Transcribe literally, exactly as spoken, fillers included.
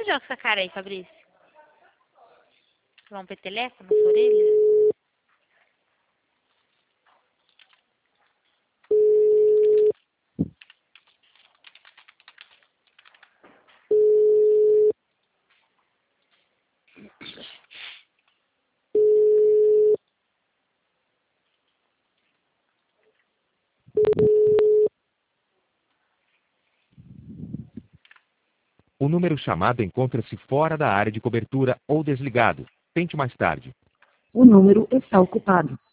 joga essa cara aí, Fabrício? Dá um peteleco na sua orelha? O número chamado encontra-se fora da área de cobertura ou desligado. Tente mais tarde. O número está ocupado.